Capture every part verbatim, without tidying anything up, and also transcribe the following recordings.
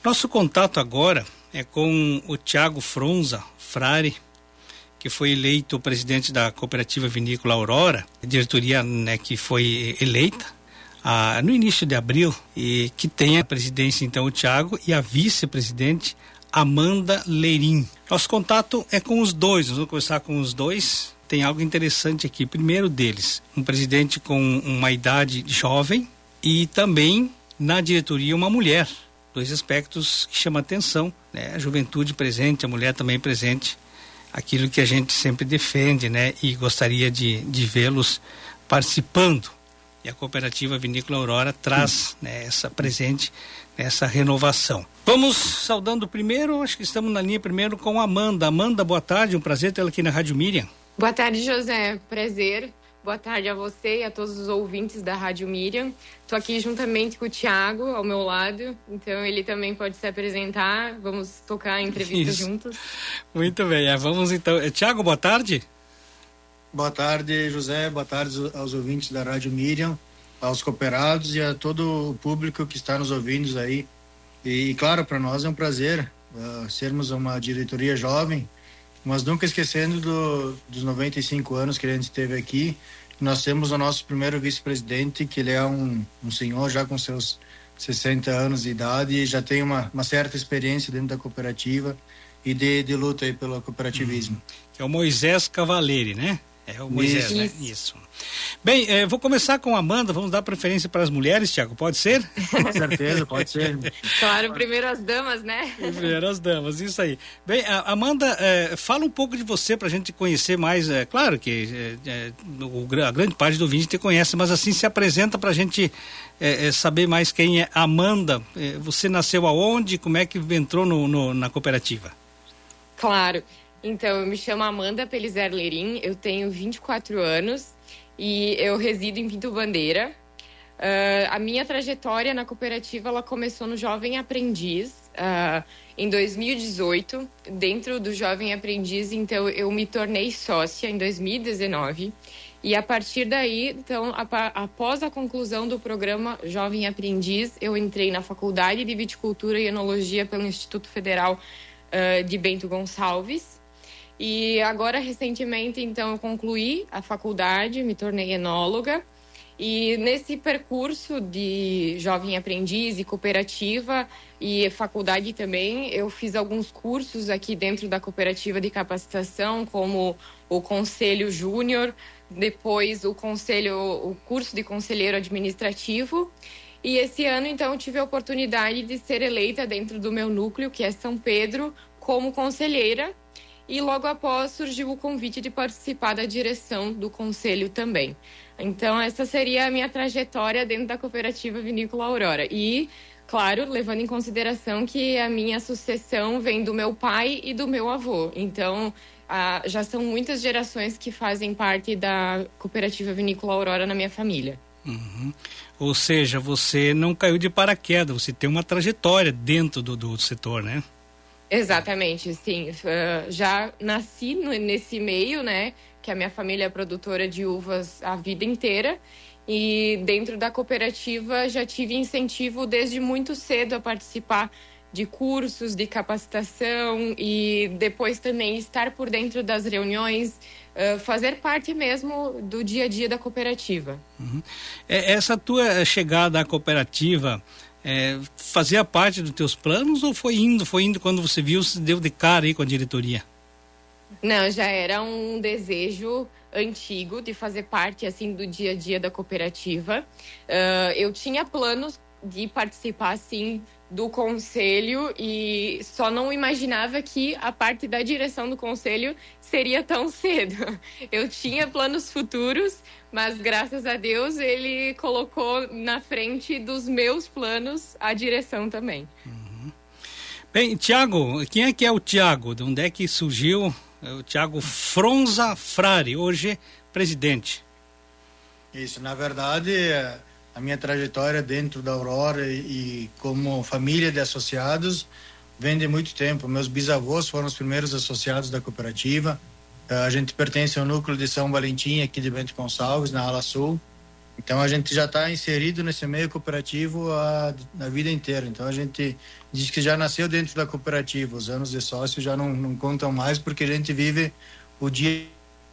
Nosso contato agora é com o Tiago Fronza Frari, que foi eleito presidente da Cooperativa Vinícola Aurora, a diretoria, né, que foi eleita ah, no início de abril, e que tem a presidência, então, o Tiago, e a vice-presidente Amanda Leirim. Nosso contato é com os dois, nós vamos conversar com os dois. Tem algo interessante aqui. Primeiro deles, um presidente com uma idade jovem e também na diretoria uma mulher. Dois aspectos que chamam a atenção, né? A juventude presente, a mulher também presente, aquilo que a gente sempre defende, né? E gostaria de, de vê-los participando. E a Cooperativa Vinícola Aurora traz, né, essa presente, essa renovação. Vamos saudando primeiro, acho que estamos na linha primeiro com a Amanda. Amanda, boa tarde, um prazer tê-la aqui na Rádio Miriam. Boa tarde, José, prazer. Boa tarde a você e a todos os ouvintes da Rádio Miriam. Estou aqui juntamente com o Tiago, ao meu lado, então ele também pode se apresentar. Vamos tocar a entrevista Isso. juntos. Muito bem, é, vamos então. Tiago, boa tarde. Boa tarde, José, boa tarde aos ouvintes da Rádio Miriam, aos cooperados e a todo o público que está nos ouvindo aí. E, claro, para nós é um prazer uh, sermos uma diretoria jovem, mas nunca esquecendo do, dos noventa e cinco anos que a gente teve aqui. Nós temos o nosso primeiro vice-presidente, que ele é um, um senhor já com seus sessenta anos de idade e já tem uma, uma certa experiência dentro da cooperativa e de, de luta aí pelo cooperativismo. Hum, que é o Moisés Cavaleri, né? É o Moisés, Isso. né? Isso. Bem, eh, vou começar com a Amanda, vamos dar preferência para as mulheres, Tiago, pode ser? Com certeza, pode ser. Claro, primeiro as damas, né? Primeiro as damas, isso aí. Bem, a Amanda, eh, fala um pouco de você para a gente conhecer mais, é claro que eh, o, a grande parte do ouvinte te conhece, mas assim se apresenta para a gente eh, saber mais quem é Amanda. Eh, você nasceu aonde, como é que entrou no, no, na cooperativa? Claro. Então, eu me chamo Amanda Pelizer Leirim, eu tenho vinte e quatro anos e eu resido em Pinto Bandeira. Uh, a minha trajetória na cooperativa, ela começou no Jovem Aprendiz, uh, em dois mil e dezoito. Dentro do Jovem Aprendiz, então, eu me tornei sócia em dois mil e dezenove. E a partir daí, então, a, após a conclusão do programa Jovem Aprendiz, eu entrei na Faculdade de Viticultura e Enologia pelo Instituto Federal uh, de Bento Gonçalves. E agora, recentemente, então, eu concluí a faculdade, me tornei enóloga. E nesse percurso de jovem aprendiz e cooperativa e faculdade também, eu fiz alguns cursos aqui dentro da cooperativa de capacitação, como o Conselho Júnior, depois o, conselho, o curso de Conselheiro Administrativo. E esse ano, então, eu tive a oportunidade de ser eleita dentro do meu núcleo, que é São Pedro, como conselheira. E logo após surgiu o convite de participar da direção do conselho também. Então, essa seria a minha trajetória dentro da Cooperativa Vinícola Aurora. E, claro, levando em consideração que a minha sucessão vem do meu pai e do meu avô. Então, ah, já são muitas gerações que fazem parte da Cooperativa Vinícola Aurora na minha família. Uhum. Ou seja, você não caiu de paraquedas, você tem uma trajetória dentro do, do setor, né? Exatamente, sim. Uh, já nasci no, nesse meio, né? Que a minha família é produtora de uvas a vida inteira. E dentro da cooperativa já tive incentivo desde muito cedo a participar de cursos de capacitação e depois também estar por dentro das reuniões, uh, fazer parte mesmo do dia a dia da cooperativa. Uhum. Essa tua chegada à cooperativa... É, fazia parte dos teus planos ou foi indo, foi indo quando você viu, se deu de cara aí com a diretoria? Não, já era um desejo antigo de fazer parte, assim, do dia a dia da cooperativa. Uh, eu tinha planos de participar, assim, do conselho e só não imaginava que a parte da direção do conselho seria tão cedo. Eu tinha planos futuros, mas graças a Deus ele colocou na frente dos meus planos a direção também. Uhum. Bem, Tiago, quem é que é o Tiago? De onde é que surgiu o Tiago Fronza Frari, hoje presidente? Isso, na verdade, a minha trajetória dentro da Aurora e, e como família de associados vem de muito tempo. Meus bisavôs foram os primeiros associados da cooperativa. A gente pertence ao núcleo de São Valentim, aqui de Bento Gonçalves, na Ala Sul. Então a gente já está inserido nesse meio cooperativo a, a vida inteira. Então a gente diz que já nasceu dentro da cooperativa. Os anos de sócio já não, não contam mais, porque a gente vive o dia.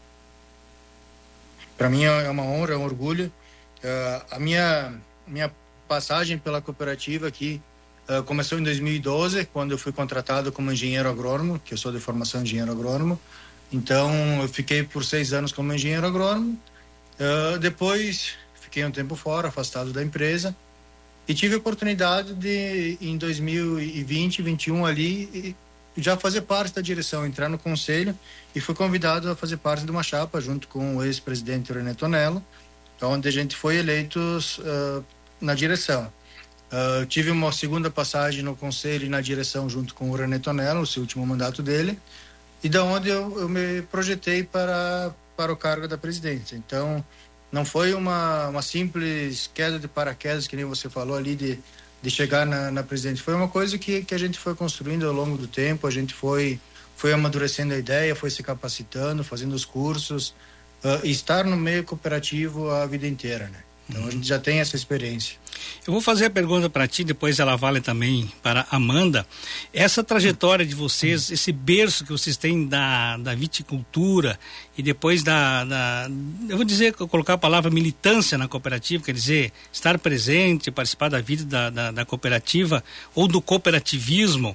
Para mim é uma honra, é um orgulho. Uh, a minha, minha passagem pela cooperativa aqui uh, começou em dois mil e doze, quando eu fui contratado como engenheiro agrônomo, que eu sou de formação engenheiro agrônomo. Então eu fiquei por seis anos como engenheiro agrônomo. Uh, depois fiquei um tempo fora, afastado da empresa, e tive a oportunidade de, em dois mil e vinte, vinte e um ali, já fazer parte da direção, entrar no conselho, e fui convidado a fazer parte de uma chapa junto com o ex-presidente René Tonello, onde a gente foi eleito uh, na direção. Uh, tive uma segunda passagem no conselho e na direção junto com o René Tonello, o seu último mandato dele, e da onde eu, eu me projetei para, para o cargo da presidência. Então, não foi uma, uma simples queda de paraquedas, que nem você falou ali, de, de chegar na, na presidência. Foi uma coisa que, que a gente foi construindo ao longo do tempo, a gente foi, foi amadurecendo a ideia, foi se capacitando, fazendo os cursos, uh, e estar no meio cooperativo a vida inteira, né? Então, a gente já tem essa experiência. Eu vou fazer a pergunta para ti, depois ela vale também para a Amanda. Essa trajetória de vocês, esse berço que vocês têm da, da viticultura e depois da, da, eu vou dizer, colocar a palavra militância na cooperativa, quer dizer, estar presente, participar da vida da, da, da cooperativa ou do cooperativismo,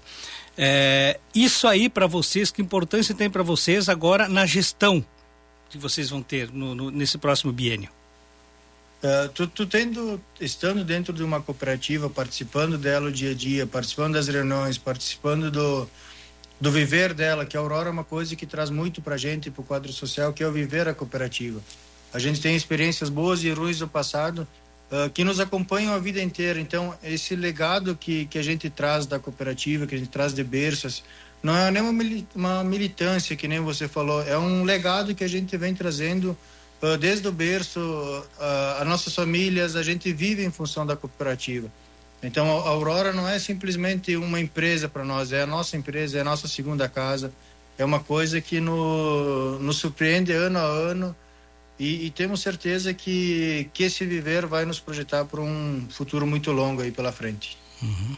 é, isso aí para vocês, que importância tem para vocês agora na gestão que vocês vão ter no, no, nesse próximo biênio? Uh, tu, tu tendo, estando dentro de uma cooperativa, participando dela o dia a dia, participando das reuniões, participando do, do viver dela, que a Aurora é uma coisa que traz muito pra gente, pro quadro social, que é o viver a cooperativa. A gente tem experiências boas e ruins do passado, uh, que nos acompanham a vida inteira. Então, esse legado que, que a gente traz da cooperativa, que a gente traz de berços, não é nem uma, uma militância, que nem você falou, é um legado que a gente vem trazendo Uh, desde o berço, uh, as nossas famílias, a gente vive em função da cooperativa. Então, a Aurora não é simplesmente uma empresa para nós, é a nossa empresa, é a nossa segunda casa, é uma coisa que no, nos surpreende ano a ano, e, e temos certeza que, que esse viver vai nos projetar para um futuro muito longo aí pela frente. Uhum.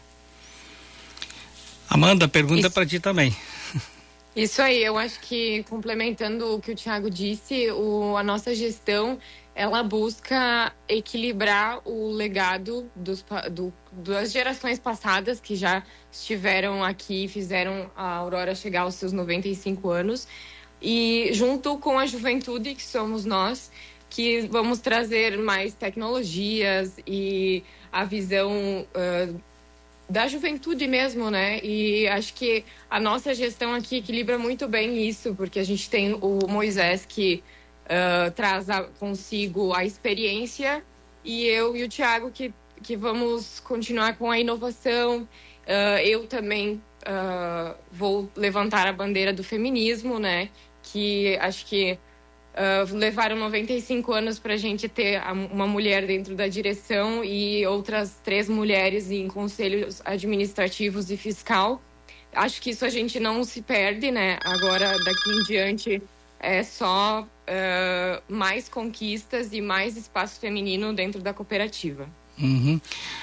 Amanda, pergunta para ti também. Isso aí, eu acho que, complementando o que o Thiago disse, o, a nossa gestão, ela busca equilibrar o legado dos, do, das gerações passadas que já estiveram aqui e fizeram a Aurora chegar aos seus noventa e cinco anos, e junto com a juventude, que somos nós, que vamos trazer mais tecnologias e a visão uh, da juventude mesmo, né? E acho que a nossa gestão aqui equilibra muito bem isso, porque a gente tem o Moisés que uh, traz a, consigo a experiência, e eu e o Thiago que, que vamos continuar com a inovação. Uh, eu também uh, vou levantar a bandeira do feminismo, né? Que acho que Uh, levaram noventa e cinco anos para a gente ter a, uma mulher dentro da direção e outras três mulheres em conselhos administrativos e fiscal. Acho que isso a gente não se perde, né? Agora, daqui em diante, é só uh, mais conquistas e mais espaço feminino dentro da cooperativa. Uhum.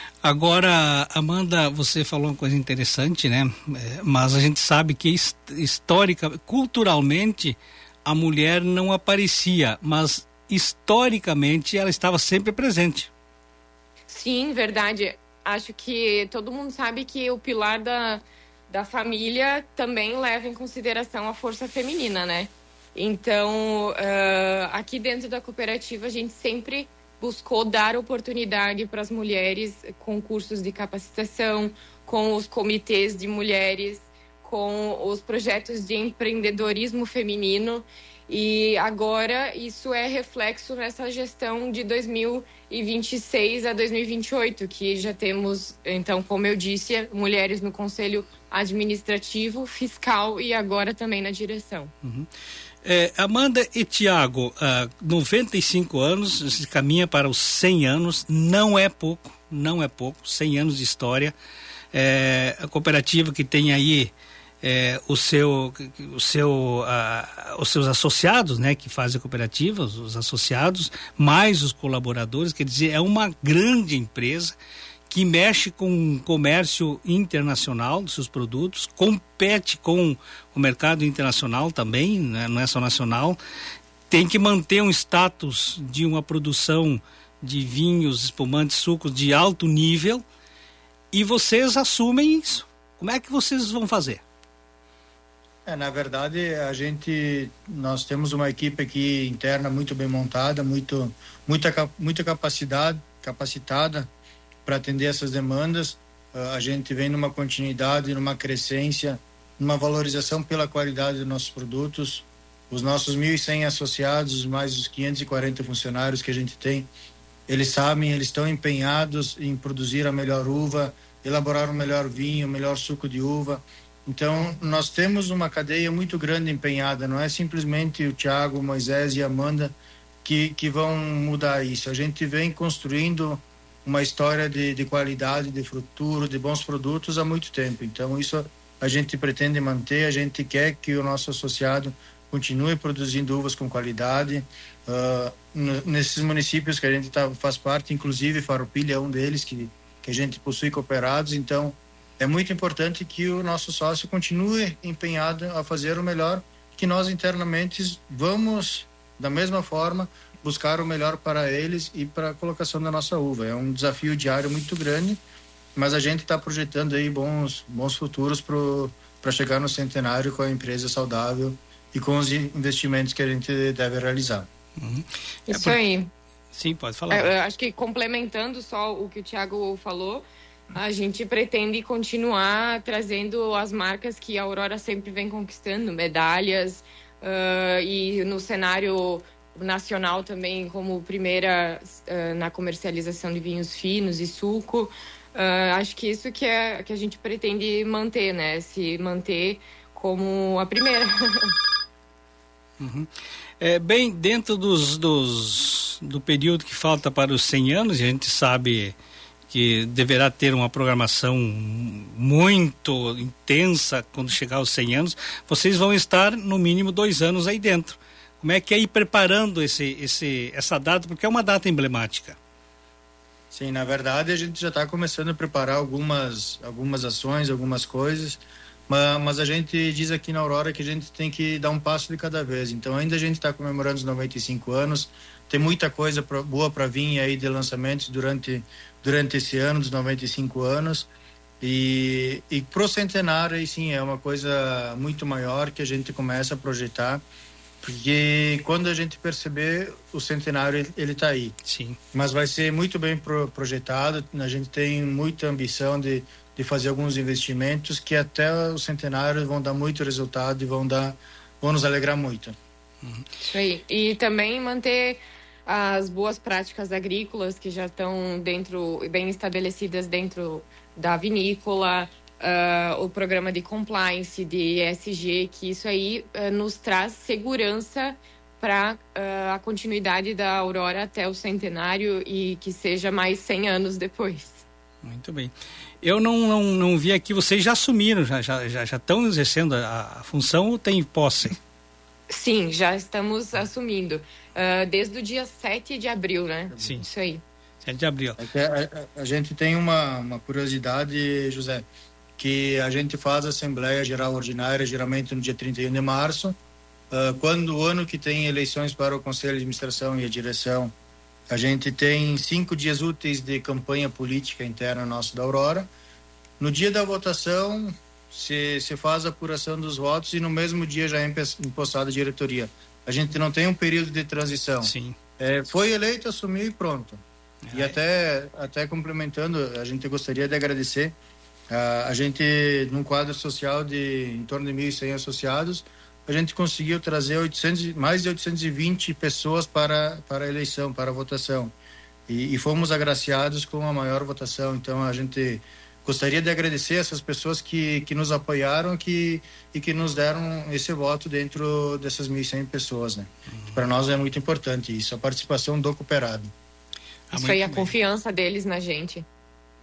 Agora, Amanda, você falou uma coisa interessante, né? É, mas a gente sabe que histórica, culturalmente, a mulher não aparecia, mas historicamente ela estava sempre presente. Sim, verdade. Acho que todo mundo sabe que o pilar da, da família também leva em consideração a força feminina, né? Então, uh, aqui dentro da cooperativa, a gente sempre buscou dar oportunidade para as mulheres com cursos de capacitação, com os comitês de mulheres, com os projetos de empreendedorismo feminino, e agora isso é reflexo nessa gestão de dois mil e vinte e seis a dois mil e vinte e oito, que já temos, então, como eu disse, mulheres no conselho administrativo, fiscal e agora também na direção. Uhum. É, Amanda e Thiago, uh, noventa e cinco anos, se caminha para os cem anos, não é pouco, não é pouco, cem anos de história. É, a cooperativa que tem aí é, o seu, o seu, a, os seus associados, né, que fazem a cooperativa, os, os associados, mais os colaboradores, quer dizer, é uma grande empresa que mexe com o comércio internacional dos seus produtos, compete com o mercado internacional também, né, não é só nacional, tem que manter um status de uma produção de vinhos, espumantes, sucos de alto nível, e vocês assumem isso. Como é que vocês vão fazer? É, na verdade, a gente, nós temos uma equipe aqui interna muito bem montada, muito, muita, muita capacidade, capacitada para atender essas demandas. Uh, a gente vem numa continuidade, numa crescência, numa valorização pela qualidade dos nossos produtos. Os nossos mil e cem associados, mais os quinhentos e quarenta funcionários que a gente tem, eles sabem, eles estão empenhados em produzir a melhor uva, elaborar o melhor vinho, o melhor suco de uva. Então, nós temos uma cadeia muito grande empenhada, não é simplesmente o Thiago, o Moisés e a Amanda que, que vão mudar isso. A gente vem construindo uma história de, de qualidade, de futuro, de bons produtos há muito tempo. Então, isso a gente pretende manter, a gente quer que o nosso associado continue produzindo uvas com qualidade. Uh, nesses municípios que a gente tá, faz parte, inclusive Farroupilha é um deles que, que a gente possui cooperados, então é muito importante que o nosso sócio continue empenhado a fazer o melhor, que nós internamente vamos, da mesma forma, buscar o melhor para eles e para a colocação da nossa uva. É um desafio diário muito grande, mas a gente está projetando aí bons, bons futuros para chegar no centenário com a empresa saudável e com os investimentos que a gente deve realizar. Uhum. Isso é por... aí. Sim, pode falar. É, eu acho que complementando só o que o Thiago falou, a gente pretende continuar trazendo as marcas que a Aurora sempre vem conquistando, medalhas, uh, e no cenário nacional também como primeira uh, na comercialização de vinhos finos e suco. Uh, acho que isso que, é, que a gente pretende manter, né? Se manter como a primeira. Uhum. É, bem, dentro dos, dos, do período que falta para os cem anos, a gente sabe que deverá ter uma programação muito intensa quando chegar aos cem anos. Vocês vão estar no mínimo dois anos aí dentro. Como é que é ir preparando esse, esse, essa data? Porque é uma data emblemática. Sim, na verdade a gente já está começando a preparar algumas, algumas ações, algumas coisas. Mas, mas a gente diz aqui na Aurora que a gente tem que dar um passo de cada vez. Então ainda a gente está comemorando os noventa e cinco anos, tem muita coisa pra, boa para vir aí de lançamentos durante, durante esse ano, dos noventa e cinco anos. E, e pro centenário, aí sim, é uma coisa muito maior que a gente começa a projetar, porque quando a gente perceber, o centenário ele está aí. Sim. Mas vai ser muito bem pro, projetado, a gente tem muita ambição de de fazer alguns investimentos que até o centenário vão dar muito resultado e vão dar, vão nos alegrar muito. Uhum. Isso aí. E também manter as boas práticas agrícolas que já estão dentro, bem estabelecidas dentro da vinícola, uh, o programa de compliance, de E S G, que isso aí uh, nos traz segurança para uh, a continuidade da Aurora até o centenário e que seja mais cem anos depois. Muito bem. Eu não, não, não vi aqui, vocês já assumiram, já, já, já, já estão exercendo a, a função ou tem posse? Sim, já estamos assumindo. Uh, desde o dia sete de abril, né? Sim. Isso aí. sete de abril. É a, a, a gente tem uma, uma curiosidade, José, que a gente faz a Assembleia Geral Ordinária geralmente no dia trinta e um de março. Uh, quando o ano que tem eleições para o Conselho de Administração e a direção, a gente tem cinco dias úteis de campanha política interna nossa da Aurora. No dia da votação, se, se faz a apuração dos votos e no mesmo dia já é empossada a diretoria. A gente não tem um período de transição. Sim. É, foi eleito, assumiu e pronto. É. E até, até complementando, a gente gostaria de agradecer. Uh, a gente, num quadro social de em torno de mil e cem associados, a gente conseguiu trazer oitocentos, mais de oitocentos e vinte pessoas para, para a eleição, para a votação. E, e fomos agraciados com a maior votação. Então, a gente gostaria de agradecer essas pessoas que, que nos apoiaram que, e que nos deram esse voto dentro dessas mil e cem pessoas, né? Uhum. Para nós é muito importante isso, a participação do cooperado. Ah, isso aí, a bem. Confiança deles na gente.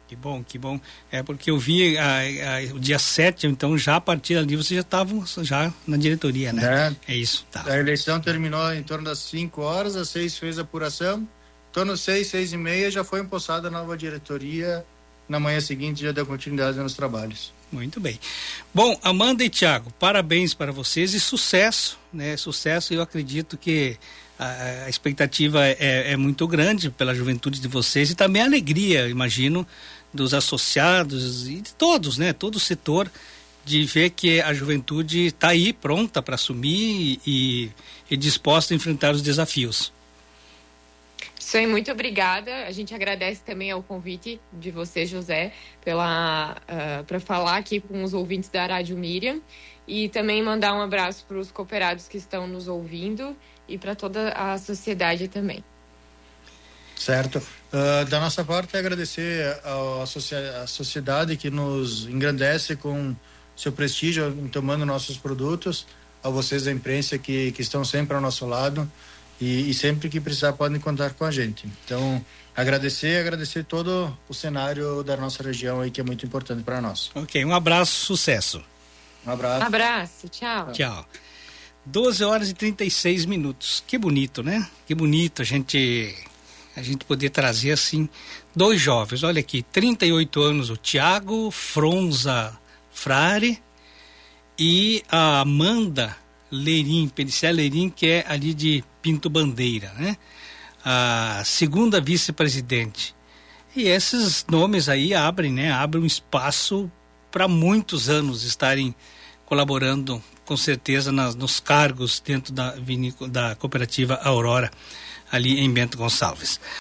Que bom, que bom. É porque eu vi a, a, o dia sete, então já a partir dali vocês já estavam já na diretoria, né? É, é isso, tá. A eleição terminou em torno das cinco horas, às seis fez a apuração, em torno das seis, seis e meia já foi empossada a nova diretoria, na manhã seguinte já deu continuidade nos trabalhos. Muito bem. Bom, Amanda e Thiago, parabéns para vocês e sucesso, né? Sucesso, eu acredito que a, a expectativa é, é muito grande pela juventude de vocês e também a alegria, imagino, dos associados e de todos, né? Todo o setor, de ver que a juventude está aí pronta para assumir e, e disposta a enfrentar os desafios. Isso aí, muito obrigada. A gente agradece também ao convite de você, José, pela, uh, para falar aqui com os ouvintes da Rádio Miriam e também mandar um abraço para os cooperados que estão nos ouvindo e para toda a sociedade também. Certo. Uh, da nossa parte, agradecer à sociedade que nos engrandece com seu prestígio em tomando nossos produtos, a vocês da imprensa que, que estão sempre ao nosso lado e, e sempre que precisar podem contar com a gente. Então, agradecer, agradecer todo o cenário da nossa região aí que é muito importante para nós. Ok, um abraço, sucesso. Um abraço. Um abraço, tchau. Tchau. doze horas e trinta e seis minutos. Que bonito, né? Que bonito a gente... a gente poder trazer assim dois jovens, olha aqui, trinta e oito anos, o Thiago Fronza Frari e a Amanda Leirim, Pelicier Leirim, que é ali de Pinto Bandeira, né? A segunda vice-presidente. E esses nomes aí abrem, né? Abrem um espaço para muitos anos estarem colaborando, com certeza, nas, nos cargos dentro da, vinícola, da cooperativa Aurora, ali em Bento Gonçalves.